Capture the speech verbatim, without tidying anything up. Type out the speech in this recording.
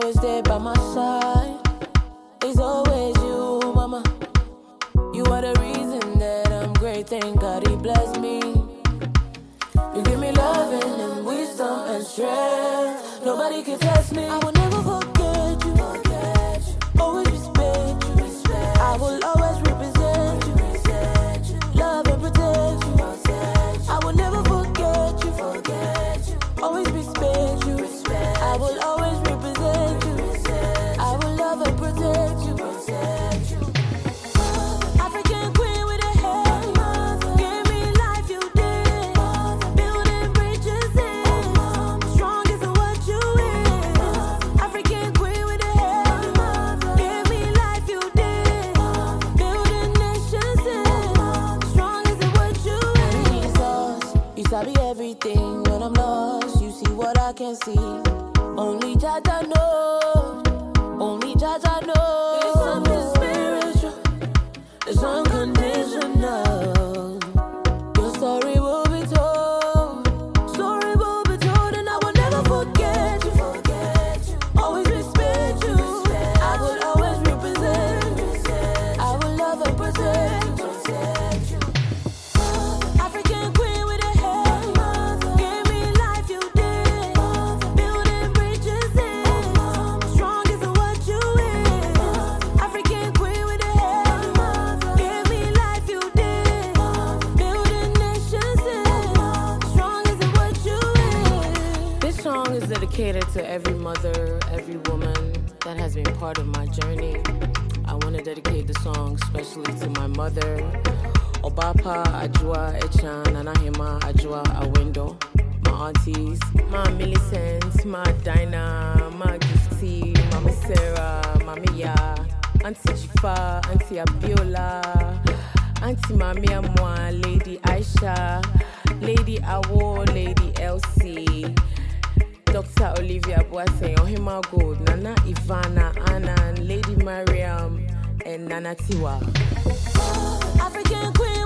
always there by my side. It's always you, mama. You are the reason that I'm great. Thank God he blessed me. You give me loving and wisdom and strength. Nobody can test me. I will never forget you. Forget you. Always respect you. Respect I will always represent you. Represent you. Love and protect you. Protect you. I will never forget you. Forget you. Always respect you. Respect I will always represent you. Represent I will love and protect you. Protect you. African queen with a head. Give me life you did. Building bridges in. Strong is what you is. African queen with a head. Give me life you did. Building nations in. Strong is what you is. Jesus, you sabi everything when I'm lost. You see what I can see. Only Jaja knows. Only Jaja knows. It's something spiritual. It's unconditional. Your story will be told. Story will be told, and I will never forget you. Forget you. Always respect you. Respect. I will always represent you. Represent. I will love and protect you. Protect you. African queen with a head. Give me life you did. Building bridges in. Strong is what you is. African queen with a head. Give me life you did. Building nations in. Strong is what you is. This song is dedicated to every mother, every woman that has been part of my journey. I want to dedicate the song especially to my mother, Obapa Ajua Echan, Nanahima Ajua Awendo, my aunties, my Millicent, my Dinah, my Gifty, Mama Sarah, Mama Ya, Auntie Chifa, Auntie Abiola, Auntie Mami Amwa, Lady Aisha, Lady Awo, Lady Elsie, Doctor Olivia Boateng, Ohima Gold, Nana Ivana, Annan, Lady Mariam, and Nana Tiwa. African queen.